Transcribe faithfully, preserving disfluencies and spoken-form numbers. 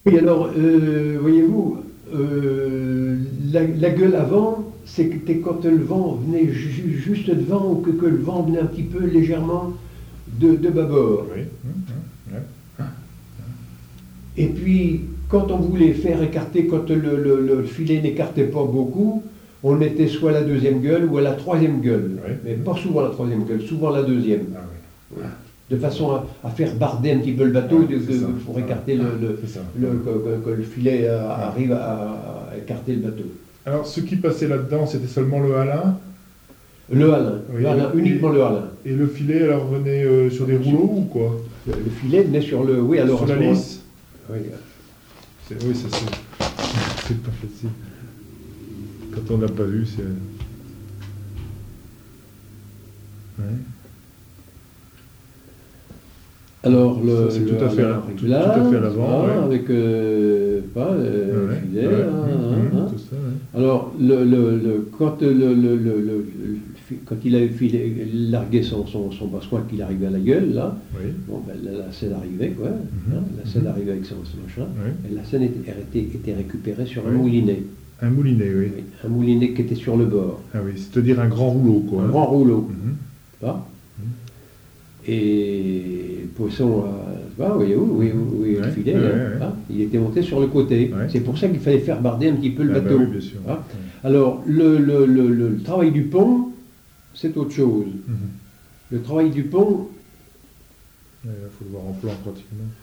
Oui, alors, euh, voyez-vous, euh, la, la gueule avant, c'était quand le vent venait ju- juste devant ou que, que le vent venait un petit peu légèrement de, de bâbord. Oui. Hum, hum, ouais. Et puis, quand on voulait faire écarter, quand le, le- le filet n'écartait pas beaucoup, on était soit à la deuxième gueule ou à la troisième gueule. Oui. Mais pas souvent la troisième gueule, souvent la deuxième. Ah oui. De façon à, à faire barder un petit peu le bateau Ouais, de- c'est de- ça. pour écarter le, le- C'est ça. le- que, que- que le filet euh, arrive à, à écarter le bateau. Alors, ce qui passait là-dedans, c'était seulement le halin. Le halin, Oui, le halin, et- uniquement le halin. Et le filet, alors, venait euh, sur des rouleaux ou quoi? Le, le filet venait sur le... Oui, alors... Sur à la ce moment- lisse? Oui, C'est- Oui, ça c'est... c'est pas facile. Quand on n'a pas vu, c'est... Ouais. alors le... Ça, c'est le tout à fait à- halin tout- là, tout à fait à l'avant, hein, ouais. avec euh, pas, euh, Ouais, filet, ouais, hein, hum, hein, hum, hein. tout ça, ouais. Alors, le, le, le- quand, le, le, le, le- le- fi- quand il avait filé, largué son, son, son bascoin, qu'il arrivait à la gueule, là, Oui. bon, ben, la, la scène arrivait, quoi. Mhm. hein, la scène Mhm. arrivait avec son, son machin. Oui. Et la scène était, était, était récupérée sur un Oui. moulinet. Un moulinet, oui. Oui, un moulinet qui était sur le bord. Ah oui, c'est-à-dire un grand rouleau, quoi. Un hein. grand rouleau. Mhm. Pas Et le poisson, euh, ah, voyez-vous, oui, oui, le Ouais, filet, ouais, là, ouais. hein, il était monté sur le côté. Ouais. C'est pour ça qu'il fallait faire barder un petit peu le Ah bah bateau. oui, bien sûr. Hein. Alors, le, le, le, le- le travail du pont, c'est autre chose. Mhm. Le travail du pont, Il faut le voir en plan pratiquement.